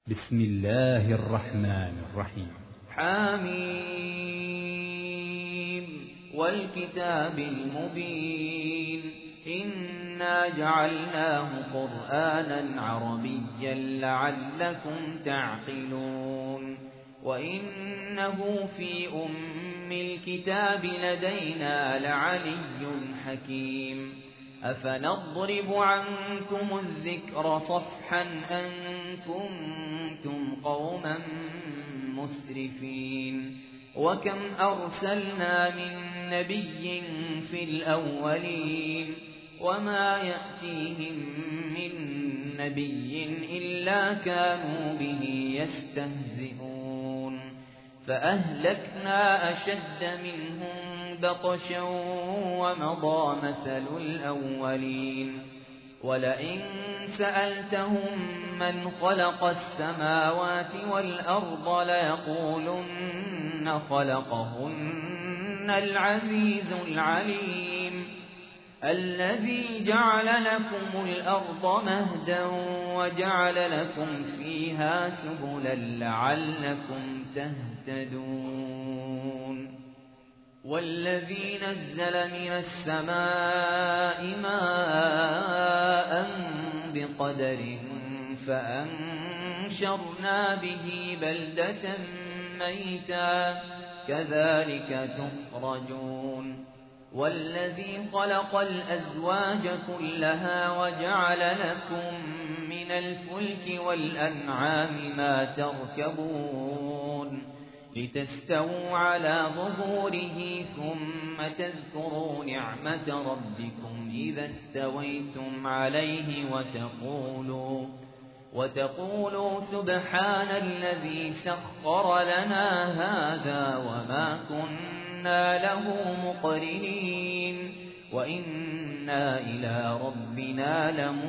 بسم الله الرحمن الرحيم. حميم والكتاب المبين إنا جعلناه قرآنا عربيا لعلكم تعقلون وإنه في أم الكتاب لدينا لعلي حكيم أفنضرب عنكم الذكر صفحا أن كنتم قوما مسرفين وكم أرسلنا من نبي في الأولين وما يأتيهم من نبي إلا كانوا به يستهزئون فأهلكنا أشد منهم بطشا ومضى مثل الأولين ولئن سألتهم من خلق السماوات والأرض ليقولن خلقهن العزيز العليم الذي جعل لكم الأرض مهدا وجعل لكم فيها سبلا لعلكم تهتدون والذي نزل من السماء ماء بقدر فأنشرنا به بلدة ميتا كذلك تخرجون والذي خلق الأزواج كلها وجعل لكم من الفلك والأنعام ما تركبون لتستووا على ظهوره ثم تذكروا نعمة ربكم إذا استويتم عليه وتقولوا سبحان الذي سخر لنا هذا وما كنا له مقرنين وإنا إلى ربنا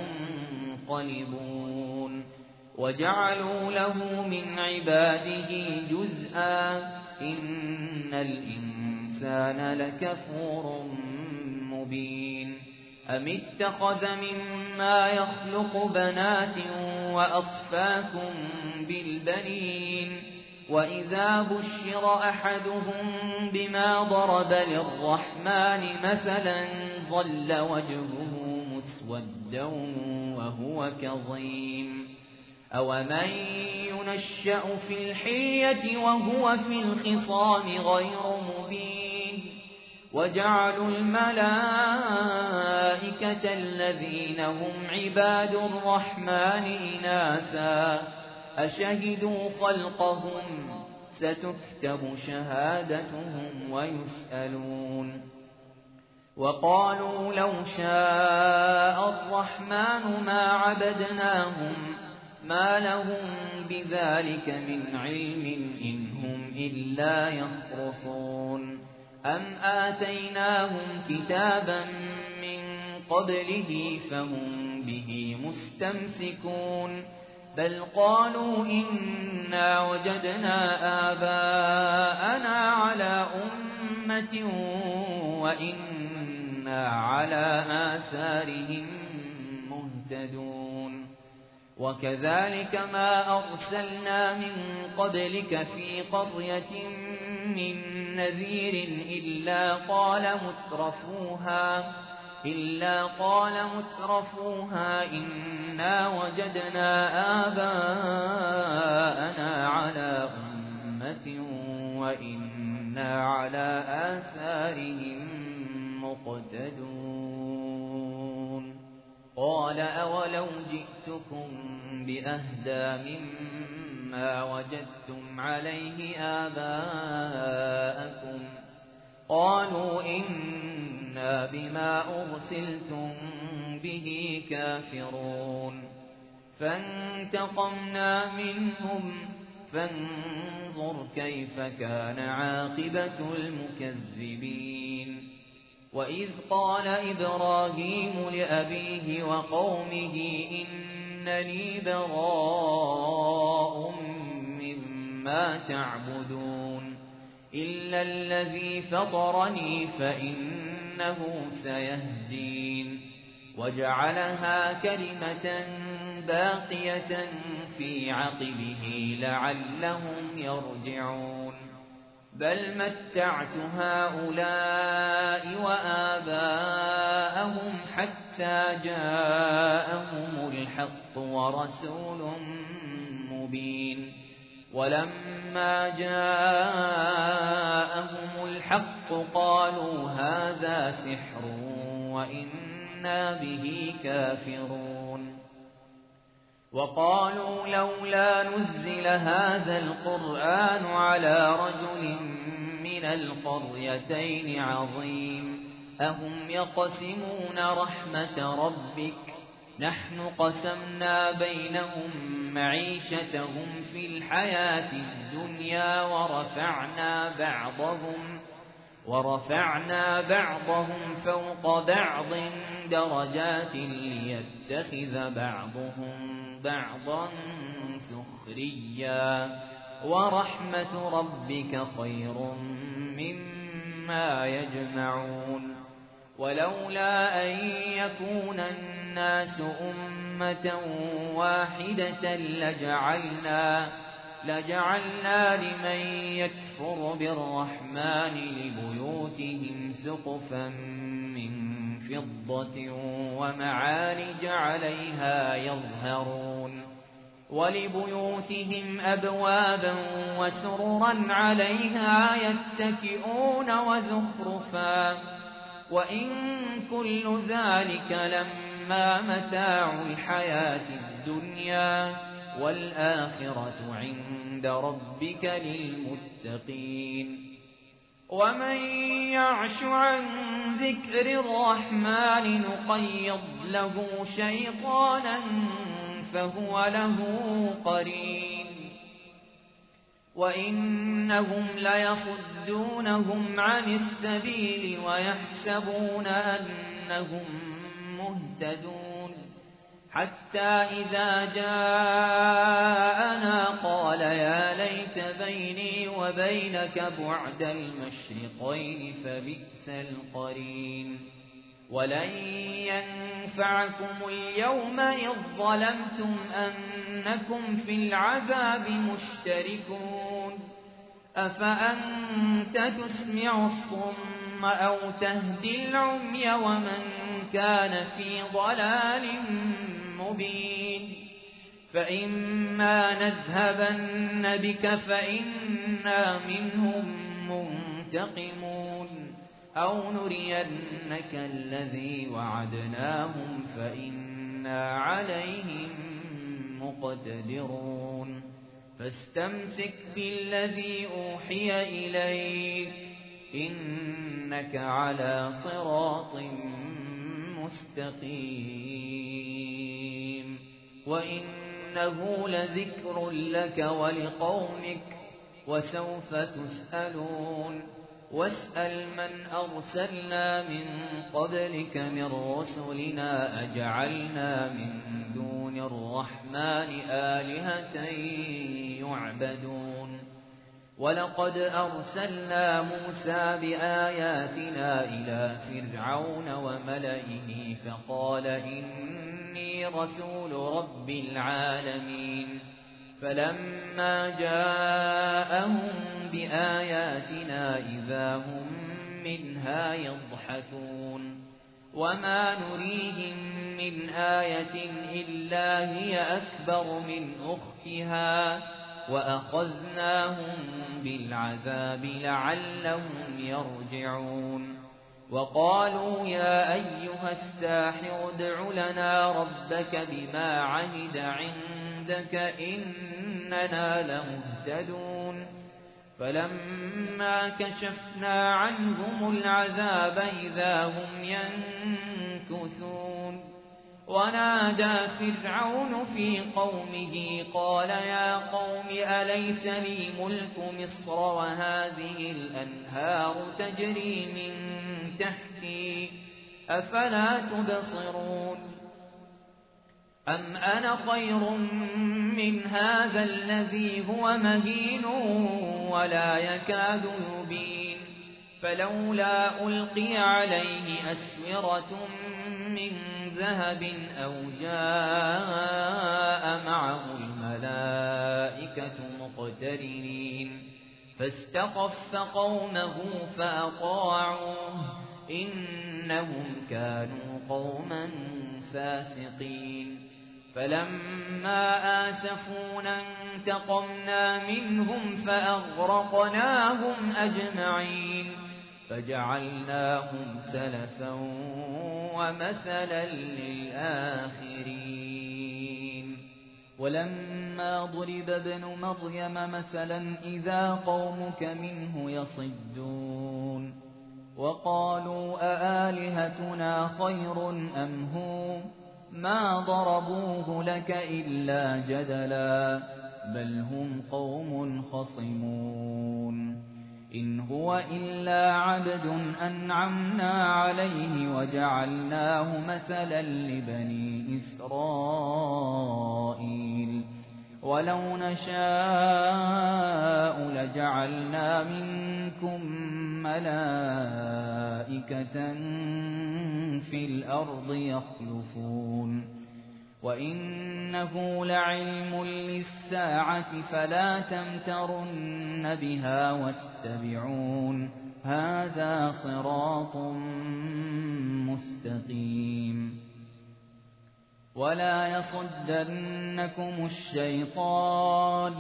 لمنقلبون وجعلوا له من عباده جزءا إن الإنسان لكفور مبين أم اتخذ مما يخلق بنات وأصفاكم بالبنين وإذا بشر أحدهم بما ضرب للرحمن مثلا ظل وجهه مسودا وهو كظيم أومن ينشأ في الحلية وهو في الخصام غير مبين وجعلوا الملائكة الذين هم عباد الرحمن إناثا أشهدوا خلقهم ستكتب شهادتهم ويسألون وقالوا لو شاء الرحمن ما عبدناهم ما لهم بذلك من علم إن هم إلا يخرصون أم آتيناهم كتابا من قبله فهم به مستمسكون بل قالوا إنا وجدنا آباءنا على أمة وإنا على آثارهم مهتدون وكذلك ما أرسلنا من قبلك في قرية من نذير إلا قال مترفوها إنا وجدنا آباءنا على أمة وإنا على آثارهم مقتدون قال أولو جئتكم بأهدى مما وجدتم عليه آباءكم قالوا إنا بما أرسلتم به كافرون فانتقمنا منهم فانظر كيف كان عاقبة المكذبين وإذ قال إبراهيم لأبيه وقومه إنني براء مما تعبدون إلا الذي فطرني فإنه سيهدين وجعلها كلمة باقية في عقبه لعلهم يرجعون بل متعت هؤلاء وآباءهم حتى جاءهم الحق ورسول مبين ولما جاءهم الحق قالوا هذا سحر وإنا به كافرون وقالوا لولا نزل هذا القرآن على رجل من القريتين عظيم أهم يقسمون رحمة ربك نحن قسمنا بينهم معيشتهم في الحياة الدنيا ورفعنا بعضهم فوق بعض درجات ليتخذ بعضهم بعضا سخريا ورحمة ربك خير مما يجمعون ولولا أن يكون الناس أمة واحدة لجعلنا لمن يكفر بالرحمن لبيوتهم سقفا من فضة ومعارج عليها يظهرون ولبيوتهم أبوابا وسررا عليها يتكئون وزخرفا وإن كل ذلك لما متاع الحياة الدنيا والآخرة عند ربك للمتقين ومن يعش عن ذكر الرحمن نقيض له شيطانا فهو له قرين وإنهم ليصدونهم عن السبيل ويحسبون أنهم مهتدون حتى إذا جاءنا قال يا ليت بيني وبينك بعد المشرقين فبئس القرين ولن ينفعكم اليوم إذ ظلمتم أنكم في العذاب مشتركون أفأنت تسمع الصم أو تهدي العمي ومن كان في ضلال مبين فإما نذهبن بك فإنا منهم منتقمون أو نرينك الذي وعدناهم فإنا عليهم مقتدرون فاستمسك بالذي أوحي إليك إنك على صراط مستقيم وإنه لذكر لك ولقومك وسوف تسألون واسأل من أرسلنا من قبلك من رسلنا أجعلنا من دون الرحمن آلهة يعبدون ولقد أرسلنا موسى بآياتنا إلى فرعون وملئه فقال إني رسول رب العالمين فلما جاءهم بآياتنا إذا هم منها يضحكون وما نريهم من آية إلا هي أكبر من أختها وأخذناهم بالعذاب لعلهم يرجعون وقالوا يا أيها الساحر ادع لنا ربك بما عهد عندك إننا لمهتدون فلما كشفنا عنهم العذاب إذا هم ينكثون ونادى فرعون في قومه قال يا قوم أليس لي ملك مصر وهذه الأنهار تجري من تحتي أفلا تبصرون أم أنا خير من هذا الذي هو مهين ولا يكاد يبين فلولا ألقي عليه أسورة من ذهب أو جاء معه الملائكة والملائكة مقترنين فاستخف قومه فأطاعوه إنهم كانوا قوما فاسقين فلما آسفونا انتقمنا منهم فأغرقناهم أجمعين فجعلناهم سلفا ومثلا للآخرين ولما ضرب ابن مريم مثلا إذا قومك منه يصدون وقالوا أآلهتنا خير أم هو ما ضربوه لك إلا جدلا بل هم قوم خصمون إن هو إلا عبد أنعمنا عليه وجعلناه مثلا لبني إسرائيل ولو نشاء لجعلنا منكم ملائكة في الأرض يخلفون وإنه لعلم للساعة فلا تمترن بها واتبعون هذا صراط مستقيم ولا يصدنكم الشيطان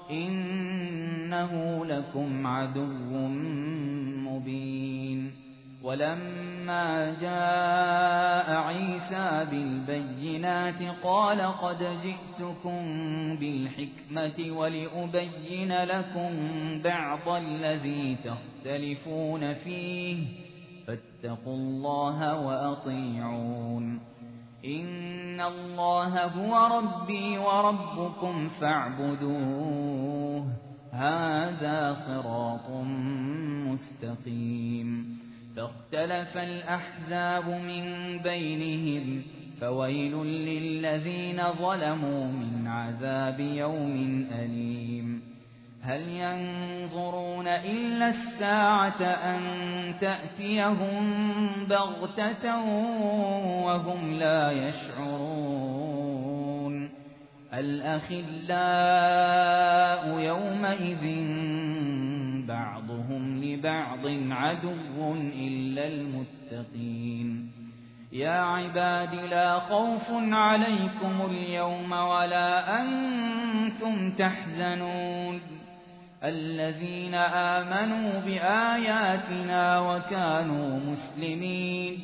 إنه لكم عدو مبين ولما جاء عيسى بالبينات قال قد جئتكم بالحكمة ولأبين لكم بعض الذي تختلفون فيه فاتقوا الله وأطيعون إن الله هو ربي وربكم فاعبدوه هذا صراط مستقيم فاختلف الأحزاب من بينهم فويل للذين ظلموا من عذاب يوم أليم هل ينظرون إلا الساعة أن تأتيهم بغتة وهم لا يشعرون الأخلاء يومئذ بعضهم لبعض عدو إلا المتقين يا عباد لا خوف عليكم اليوم ولا أنتم تحزنون الذين آمنوا بآياتنا وكانوا مسلمين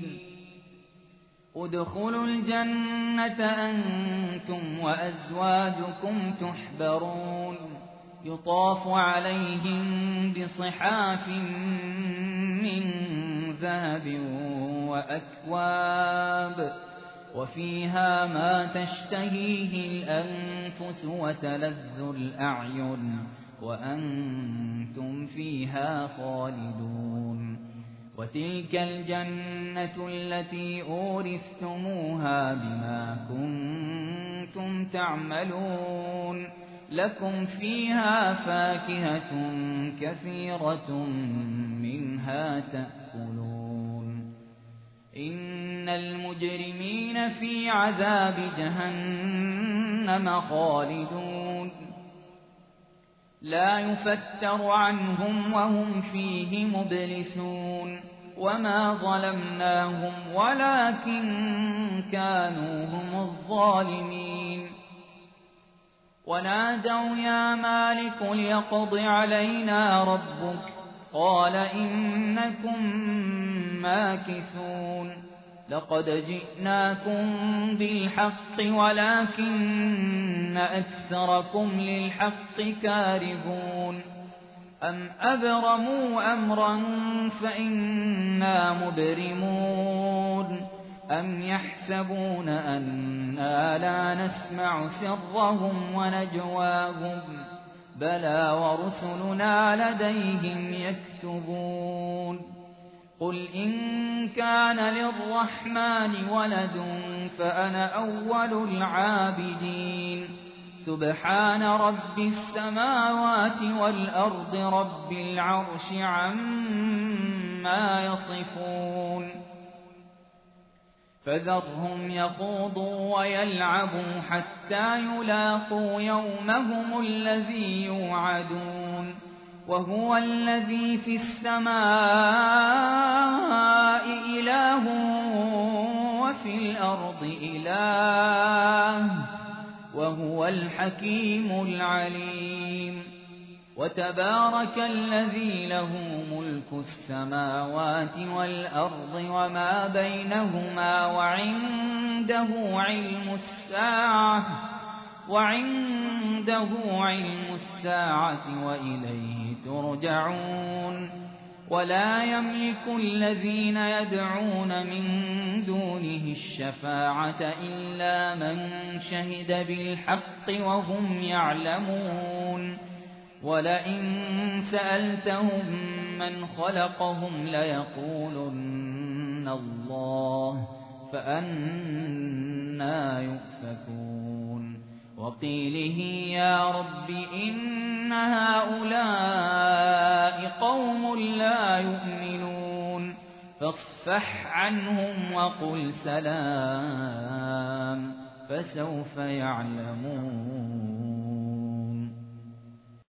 ادخلوا الجنة أنتم وأزواجكم تحبرون يطاف عليهم بصحاف من ذهب وأكواب وفيها ما تشتهيه الأنفس وتلذ الأعين وأنتم فيها خالدون وتلك الجنة التي أورثتموها بما كنتم تعملون لكم فيها فاكهة كثيرة منها تأكلون إن المجرمين في عذاب جهنم خالدون لا يفتر عنهم وهم فيه مبلسون وما ظلمناهم ولكن كانوا هم الظالمين ونادوا يا مالك ليقض علينا ربك قال إنكم ماكثون لقد جئناكم بالحق ولكن أكثركم للحق كارهون أم أبرموا أمرا فإنا مبرمون أم يحسبون أنا لا نسمع سرهم ونجواهم بلى ورسلنا لديهم يكتبون قل إن كان للرحمن ولد فأنا أول العابدين سبحان رب السماوات والأرض رب العرش عما يصفون فذرهم يخوضوا ويلعبوا حتى يلاقوا يومهم الذي يوعدون وهو الذي في السماء إله وفي الأرض إله وهو الحكيم العليم وتبارك الذي له ملك السماوات والأرض وما بينهما وعنده علم الساعة وإليه ترجعون ولا يملك الذين يدعون من دونه الشفاعة إلا من شهد بالحق وهم يعلمون ولئن سألتهم من خلقهم ليقولن الله فأنى يؤفكون وقيله يا رب إن هؤلاء قوم لا يؤمنون فاصفح عنهم وقل سلام فسوف يعلمون